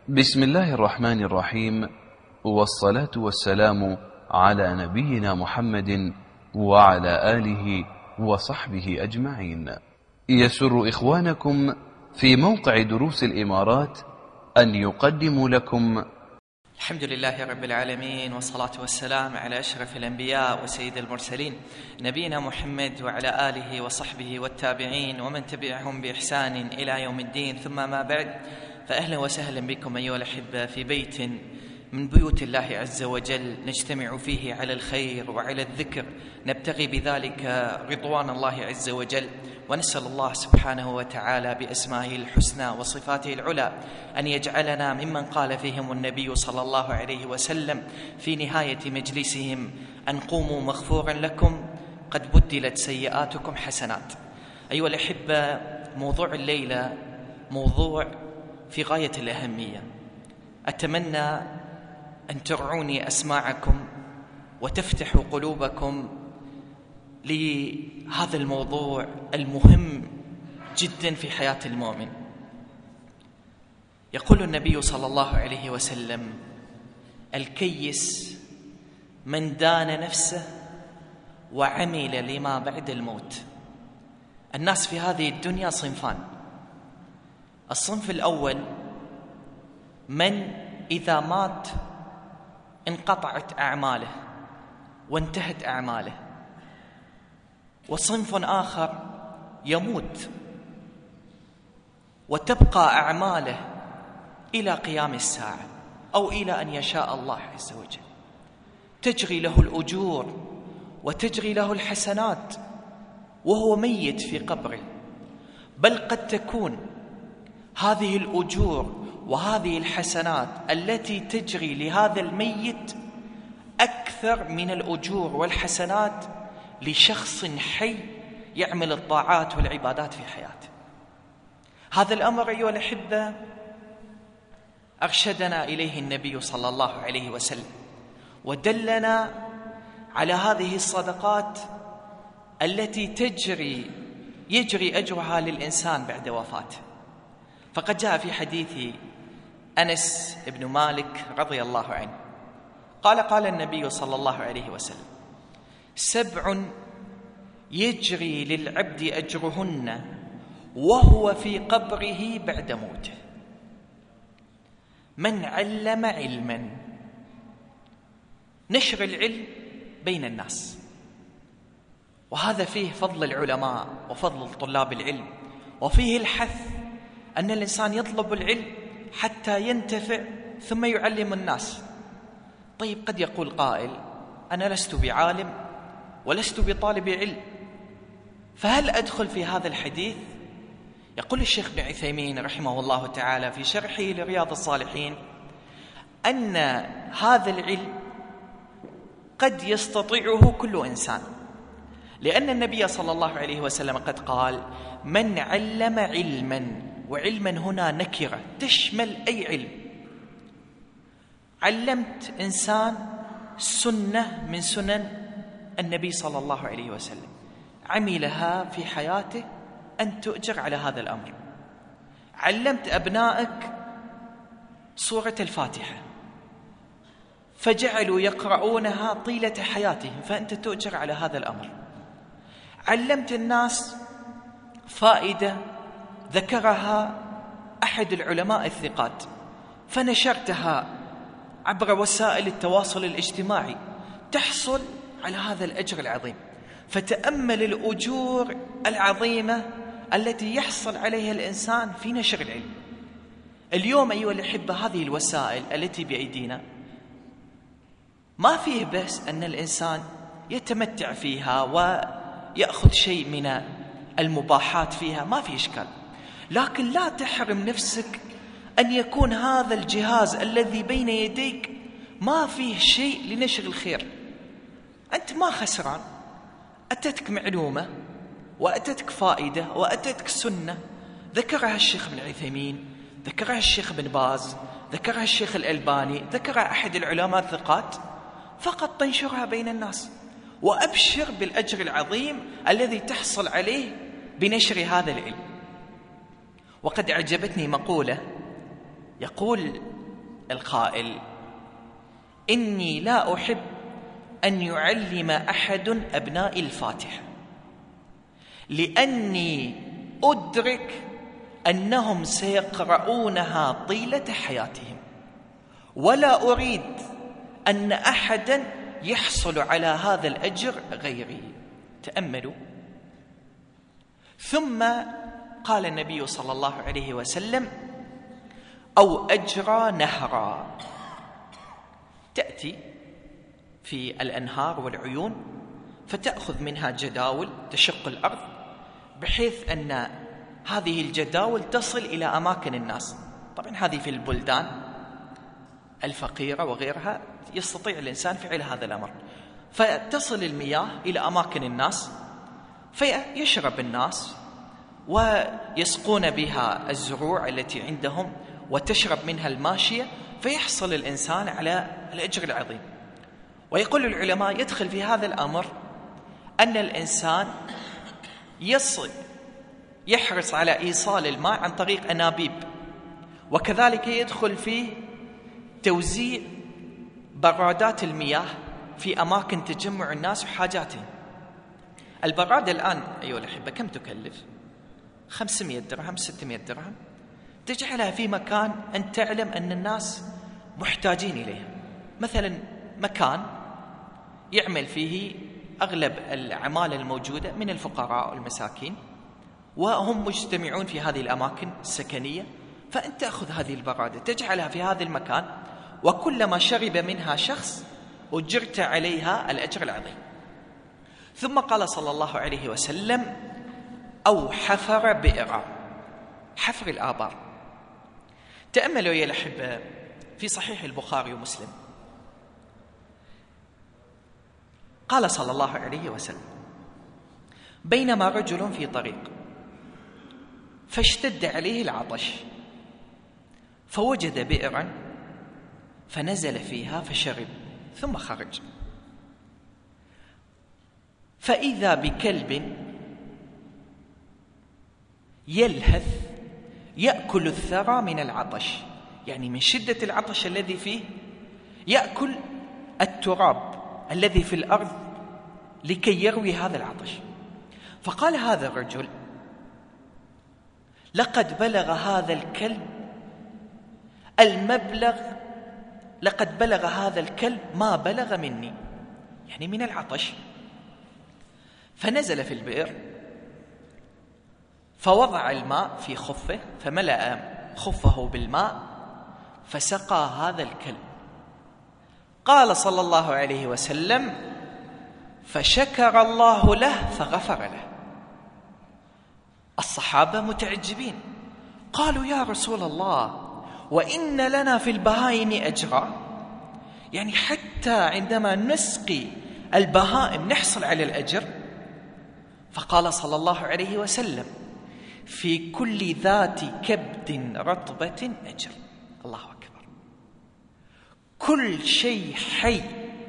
بسم الله الرحمن الرحيم، والصلاة والسلام على نبينا محمد وعلى آله وصحبه أجمعين. يسر إخوانكم في موقع دروس الإمارات أن يقدموا لكم الحمد لله رب العالمين، والصلاة والسلام على أشرف الأنبياء وسيد المرسلين نبينا محمد وعلى آله وصحبه والتابعين ومن تبعهم بإحسان إلى يوم الدين. ثم ما بعد، فأهلا وسهلا بكم أيها الأحبة في بيت من بيوت الله عز وجل نجتمع فيه على الخير وعلى الذكر، نبتغي بذلك رضوان الله عز وجل، ونسأل الله سبحانه وتعالى بأسمائه الحسنى وصفاته العلى أن يجعلنا ممن قال فيهم النبي صلى الله عليه وسلم في نهاية مجلسهم: أن قوموا مغفورا لكم قد بدلت سيئاتكم حسنات. أيها الأحبة، موضوع الليلة موضوع في غاية الأهمية. أتمنى أن ترعوني أسماعكم وتفتحوا قلوبكم لهذا الموضوع المهم جدا في حياة المؤمن. يقول النبي صلى الله عليه وسلم: الكيس من دان نفسه وعمل لما بعد الموت. الناس في هذه الدنيا صنفان. الصنف الأول من إذا مات انقطعت أعماله وانتهت أعماله، وصنف آخر يموت وتبقى أعماله إلى قيام الساعة أو إلى أن يشاء الله عز وجل، تجري له الأجور وتجري له الحسنات وهو ميت في قبره. بل قد تكون هذه الأجور وهذه الحسنات التي تجري لهذا الميت أكثر من الأجور والحسنات لشخص حي يعمل الطاعات والعبادات في حياته. هذا الأمر أيها الأحبة أرشدنا إليه النبي صلى الله عليه وسلم، ودلنا على هذه الصدقات التي يجري أجرها للإنسان بعد وفاته. فقد جاء في حديث أنس بن مالك رضي الله عنه قال النبي صلى الله عليه وسلم: 7 يجري للعبد أجرهن وهو في قبره بعد موته: من علم علما، نشر العلم بين الناس، وهذا فيه فضل العلماء وفضل طلاب العلم، وفيه الحث أن الإنسان يطلب العلم حتى ينتفع ثم يعلم الناس. طيب، قد يقول قائل: أنا لست بعالم ولست بطالب علم، فهل أدخل في هذا الحديث؟ يقول الشيخ ابن عثيمين رحمه الله تعالى في شرحه لرياض الصالحين أن هذا العلم قد يستطيعه كل إنسان، لأن النبي صلى الله عليه وسلم قد قال: من علم علما، وعلما هنا نكرة تشمل أي علم. علمت إنسان سنة من سنن النبي صلى الله عليه وسلم، عملها في حياته، أن تؤجر على هذا الأمر. علمت أبنائك سورة الفاتحة فجعلوا يقرؤونها طيلة حياتهم، فأنت تؤجر على هذا الأمر. علمت الناس فائدة ذكرها أحد العلماء الثقات فنشرتها عبر وسائل التواصل الاجتماعي، تحصل على هذا الأجر العظيم. فتأمل الأجور العظيمة التي يحصل عليها الإنسان في نشر العلم. اليوم أيها الأحبة، هذه الوسائل التي بأيدينا ما فيه بس أن الإنسان يتمتع فيها ويأخذ شيء من المباحات فيها، ما في إشكال، لكن لا تحرم نفسك أن يكون هذا الجهاز الذي بين يديك ما فيه شيء لنشر الخير. أنت ما خسران، أتتك معلومة وأتتك فائدة وأتتك سنة ذكرها الشيخ ابن عثيمين، ذكرها الشيخ ابن باز، ذكرها الشيخ الألباني، ذكرها أحد العلماء الثقات، فقط تنشرها بين الناس، وأبشر بالأجر العظيم الذي تحصل عليه بنشر هذا العلم. وقد أعجبتني مقولة يقول القائل: إني لا أحب أن يعلم أحد أبناء الفاتحة، لأني أدرك أنهم سيقرؤونها طيلة حياتهم، ولا أريد أن أحدا يحصل على هذا الأجر غيري. تأملوا. ثم قال النبي صلى الله عليه وسلم: أو أجرى نهرا. تأتي في الأنهار والعيون فتأخذ منها جداول تشق الأرض، بحيث أن هذه الجداول تصل إلى أماكن الناس. طبعا هذه في البلدان الفقيرة وغيرها يستطيع الإنسان فعل هذا الأمر، فتصل المياه إلى أماكن الناس فيشرب الناس ويسقون بها الزروع التي عندهم وتشرب منها الماشية، فيحصل الإنسان على الأجر العظيم. ويقول العلماء يدخل في هذا الأمر أن الإنسان يحرص على إيصال الماء عن طريق أنابيب، وكذلك يدخل في توزيع برادات المياه في أماكن تجمع الناس وحاجاتهم. البرادة الآن أيها الأحبة كم تكلف؟ 500 درهم 600 درهم، تجعلها في مكان أن تعلم أن الناس محتاجين إليها. مثلا مكان يعمل فيه أغلب العمالة الموجودة من الفقراء والمساكين، وهم مجتمعون في هذه الأماكن السكنية، فأنت تأخذ هذه البرادة تجعلها في هذا المكان، وكلما شرب منها شخص أجرت عليها الأجر العظيم. ثم قال صلى الله عليه وسلم: أو حفر بئرا. حفر الآبار. تأملوا يا الأحبة في صحيح البخاري ومسلم، قال صلى الله عليه وسلم: بينما رجل في طريق فاشتد عليه العطش، فوجد بئرا فنزل فيها فشرب ثم خرج، فإذا بكلب يلهث يأكل الثرى من العطش، يعني من شدة العطش الذي فيه يأكل التراب الذي في الأرض لكي يروي هذا العطش. فقال هذا الرجل: لقد بلغ هذا الكلب المبلغ، لقد بلغ هذا الكلب ما بلغ مني، يعني من العطش. فنزل في البئر فوضع الماء في خفه فملأ خفه بالماء فسقى هذا الكلب. قال صلى الله عليه وسلم: فشكر الله له فغفر له. الصحابة متعجبين، قالوا: يا رسول الله، وإن لنا في البهائم أجرا، يعني حتى عندما نسقي البهائم نحصل على الأجر؟ فقال صلى الله عليه وسلم: في كل ذات كبد رطبة أجر. الله أكبر. كل شيء حي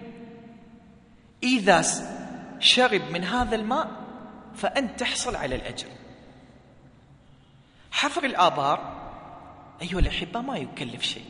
إذا شرب من هذا الماء فأنت تحصل على الأجر. حفر الآبار أيها الأحبة ما يكلف شيء،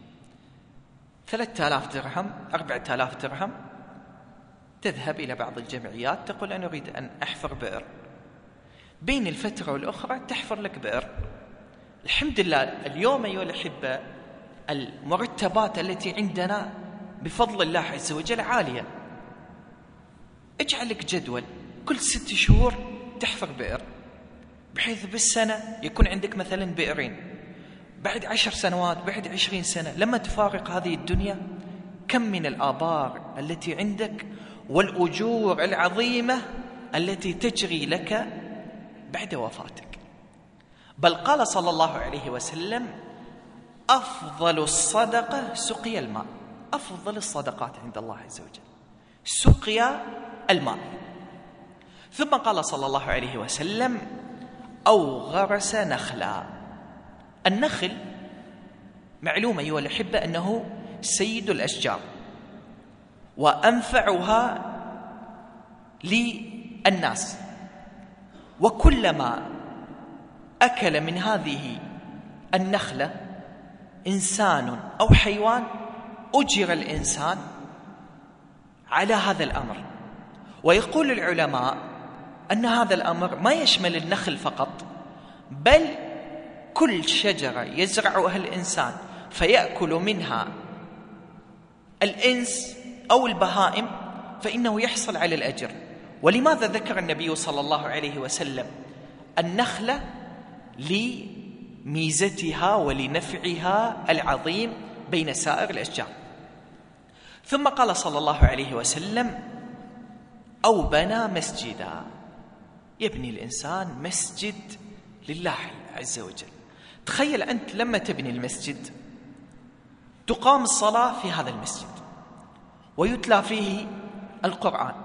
3000 درهم 4000 درهم، تذهب إلى بعض الجمعيات تقول أنا أريد أن أحفر بئر، بين الفترة والأخرى تحفر لك بئر. الحمد لله اليوم أيها الأحبة المرتبات التي عندنا بفضل الله عز وجل عالية. اجعل لك جدول كل 6 شهور تحفر بئر، بحيث بالسنة يكون عندك مثلا بئرين. بعد 10 سنوات، بعد 20 سنة، لما تفارق هذه الدنيا، كم من الآبار التي عندك والأجور العظيمة التي تجري لك بعد وفاتك. بل قال صلى الله عليه وسلم: أفضل الصدقة سقي الماء. أفضل الصدقات عند الله عز وجل سقي الماء. ثم قال صلى الله عليه وسلم: أو غرس نخلا. النخل معلوم أيها الأحبة أنه سيد الأشجار وأنفعها للناس، وكلما أكل من هذه النخلة إنسان أو حيوان أجر الإنسان على هذا الأمر. ويقول العلماء أن هذا الأمر ما يشمل النخل فقط، بل كل شجرة يزرعها الإنسان فيأكل منها الإنس أو البهائم فإنه يحصل على الأجر. ولماذا ذكر النبي صلى الله عليه وسلم النخلة؟ لميزتها ولنفعها العظيم بين سائر الأشجار. ثم قال صلى الله عليه وسلم: أو بنى مسجدا، يبني الإنسان مسجد لله عز وجل. تخيل أنت لما تبني المسجد تقام الصلاة في هذا المسجد ويتلى فيه القرآن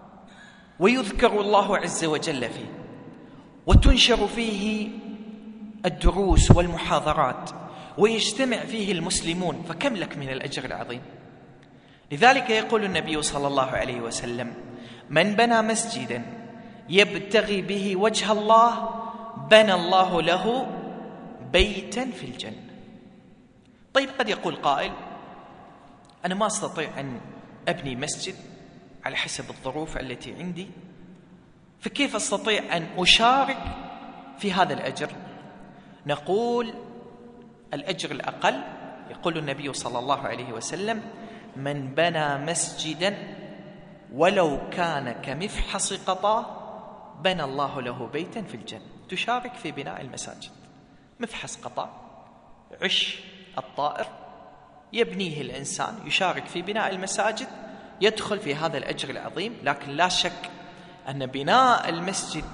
ويذكر الله عز وجل فيه وتنشر فيه الدروس والمحاضرات ويجتمع فيه المسلمون، فكم لك من الأجر العظيم. لذلك يقول النبي صلى الله عليه وسلم: من بنى مسجدا يبتغي به وجه الله بنى الله له بيتا في الجنة. طيب قد يقول قائل: أنا ما أستطيع أن أبني مسجد على حسب الظروف التي عندي، فكيف أستطيع أن أشارك في هذا الأجر؟ نقول: الأجر الأقل يقول النبي صلى الله عليه وسلم: من بنى مسجدا ولو كان كمفحص قطا بنى الله له بيتا في الجنة. تشارك في بناء المساجد. مفحص قطا، عش الطائر، يبنيه الإنسان، يشارك في بناء المساجد، يدخل في هذا الأجر العظيم. لكن لا شك أن بناء المسجد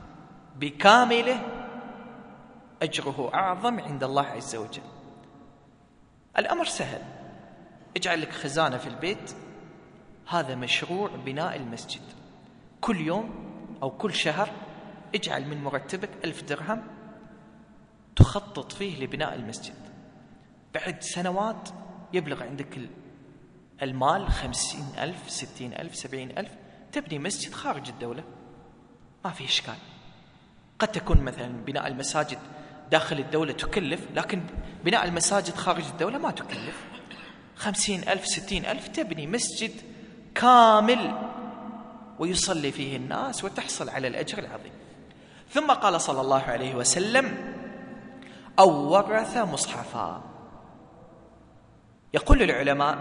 بكامله أجره أعظم عند الله عز وجل. الأمر سهل، اجعل لك خزانة في البيت، هذا مشروع بناء المسجد. كل يوم أو كل شهر اجعل من مرتبك 1000 درهم تخطط فيه لبناء المسجد. بعد سنوات يبلغ عندك المال 50,000 60,000 70,000، تبني مسجد خارج الدولة، ما في إشكال. قد تكون مثلا بناء المساجد داخل الدولة تكلف، لكن بناء المساجد خارج الدولة ما تكلف. 50,000 60,000 تبني مسجد كامل ويصلي فيه الناس وتحصل على الأجر العظيم. ثم قال صلى الله عليه وسلم: أو ورث مصحفا. يقول العلماء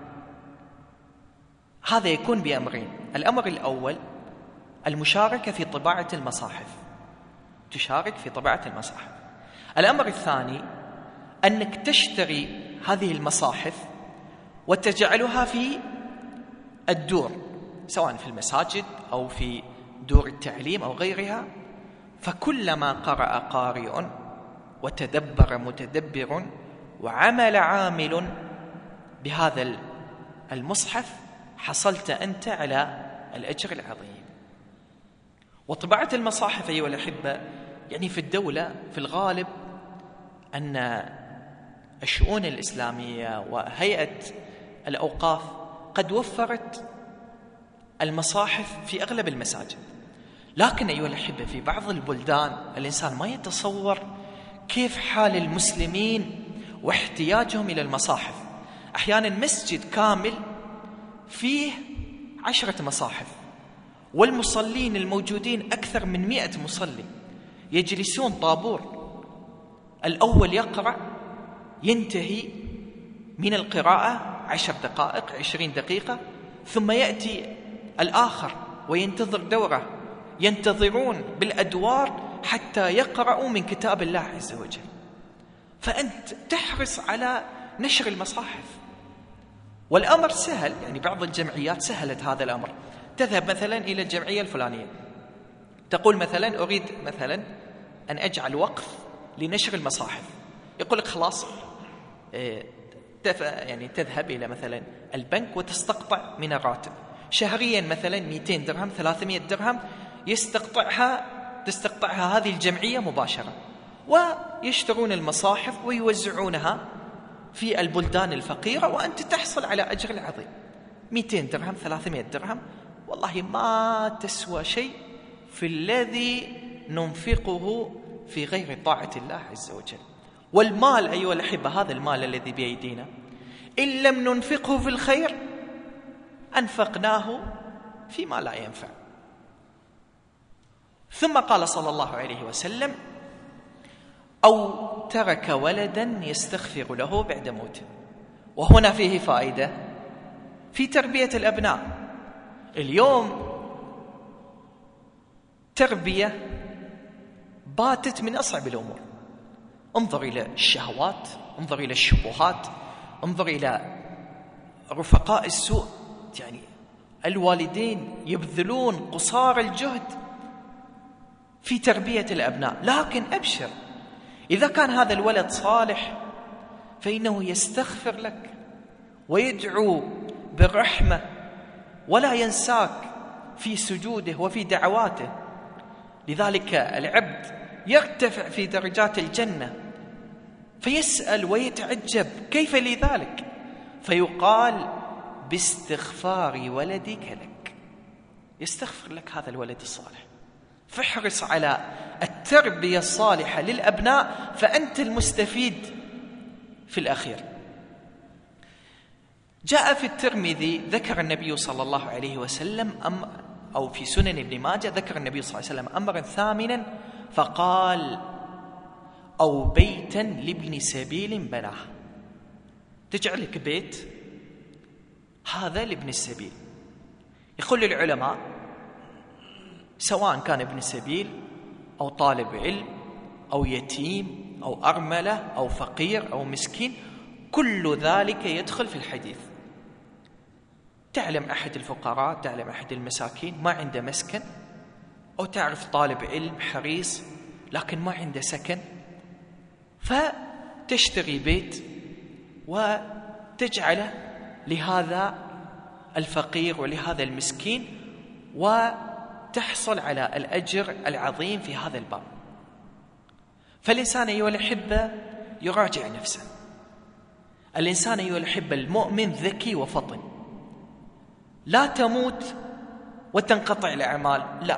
هذا يكون بأمرين. الأمر الأول المشاركة في طباعة المصاحف، تشارك في طباعة المصاحف. الأمر الثاني أنك تشتري هذه المصاحف وتجعلها في الدور، سواء في المساجد أو في دور التعليم أو غيرها، فكلما قرأ قارئ وتدبر متدبر وعمل عامل بهذا المصحف حصلت أنت على الأجر العظيم. وطباعة المصاحف أيها الأحبة، يعني في الدولة في الغالب أن الشؤون الإسلامية وهيئة الأوقاف قد وفرت المصاحف في أغلب المساجد، لكن أيها الأحبة في بعض البلدان الإنسان ما يتصور كيف حال المسلمين واحتياجهم إلى المصاحف. أحيانا مسجد كامل فيه 10 مصاحف، والمصلين الموجودين أكثر من 100 مصلي، يجلسون طابور، الأول يقرأ ينتهي من القراءة 10 دقائق 20 دقيقة، ثم يأتي الآخر وينتظر دوره، ينتظرون بالأدوار حتى يقرأوا من كتاب الله عز وجل. فأنت تحرص على نشر المصاحف، والأمر سهل. يعني بعض الجمعيات سهلت هذا الأمر. تذهب مثلا إلى الجمعية الفلانية، تقول مثلا أريد مثلا أن أجعل وقف لنشر المصاحف، يقول لك خلاص يعني تذهب إلى مثلا البنك وتستقطع من الراتب شهريا مثلا 200 درهم 300 درهم، تستقطعها هذه الجمعية مباشرة، ويشترون المصاحف ويوزعونها في البلدان الفقيرة، وأنت تحصل على أجر العظيم. 200 درهم 300 درهم والله ما تسوى شيء في الذي ننفقه في غير طاعة الله عز وجل. والمال أيها الأحبة، هذا المال الذي بأيدينا إن لم ننفقه في الخير أنفقناه فيما لا ينفع. ثم قال صلى الله عليه وسلم: أو ترك ولدا يستغفر له بعد موته. وهنا فيه فائدة في تربية الأبناء. اليوم تربية باتت من أصعب الأمور. انظر إلى الشهوات، انظر إلى الشبهات، انظر إلى رفقاء السوء. يعني الوالدين يبذلون قصارى الجهد في تربية الأبناء، لكن أبشر، إذا كان هذا الولد صالح فإنه يستغفر لك ويدعو بالرحمة ولا ينساك في سجوده وفي دعواته. لذلك العبد يرتفع في درجات الجنة فيسأل ويتعجب كيف لذلك، فيقال: باستغفار ولدك لك. يستغفر لك هذا الولد الصالح. فاحرص على التربية الصالحة للأبناء فأنت المستفيد في الأخير. جاء في الترمذي ذكر النبي صلى الله عليه وسلم أو في سنن ابن ماجه ذكر النبي صلى الله عليه وسلم أمرا ثامنا فقال: أو بيتا لابن سبيل بناه. تجعل لك بيت هذا لابن السبيل. يقول العلماء سواء كان ابن سبيل أو طالب علم أو يتيم أو أرملة أو فقير أو مسكين، كل ذلك يدخل في الحديث. تعلم أحد الفقراء، تعلم أحد المساكين ما عنده مسكن، أو تعرف طالب علم حريص لكن ما عنده سكن، فتشتري بيت وتجعله لهذا الفقير ولهذا المسكين وتحصل على الأجر العظيم في هذا الباب. فالإنسان أيها الأحبة يراجع نفسه. الإنسان أيها الأحبة المؤمن ذكي وفطن. لا تموت وتنقطع الأعمال، لا،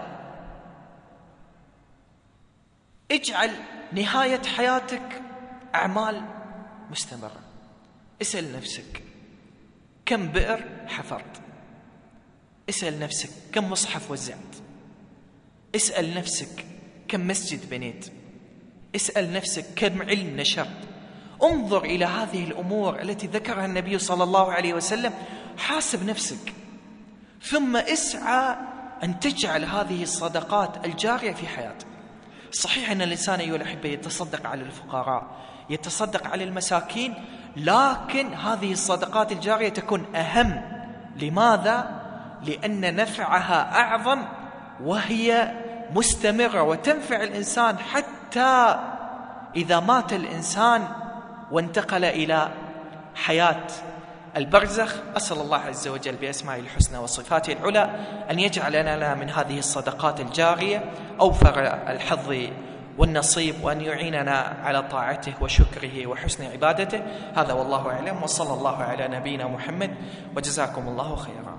اجعل نهاية حياتك أعمال مستمرة. اسأل نفسك كم بئر حفرت، اسأل نفسك كم مصحف وزعت، اسأل نفسك كم مسجد بنيت، اسأل نفسك كم علم نشرت. انظر إلى هذه الأمور التي ذكرها النبي صلى الله عليه وسلم، حاسب نفسك، ثم اسعى أن تجعل هذه الصدقات الجارية في حياتك. صحيح أن الإنسان أيها الأحبة يتصدق على الفقراء، يتصدق على المساكين، لكن هذه الصدقات الجارية تكون أهم. لماذا؟ لأن نفعها أعظم وهي مستمرة وتنفع الإنسان حتى إذا مات الإنسان وانتقل إلى حياة البرزخ. أسأل الله عز وجل بأسمائه الحسنى وصفاته العلى أن يجعلنا من هذه الصدقات الجارية أوفر الحظ والنصيب، وأن يعيننا على طاعته وشكره وحسن عبادته. هذا والله أعلم، وصلى الله على نبينا محمد، وجزاكم الله خيرا.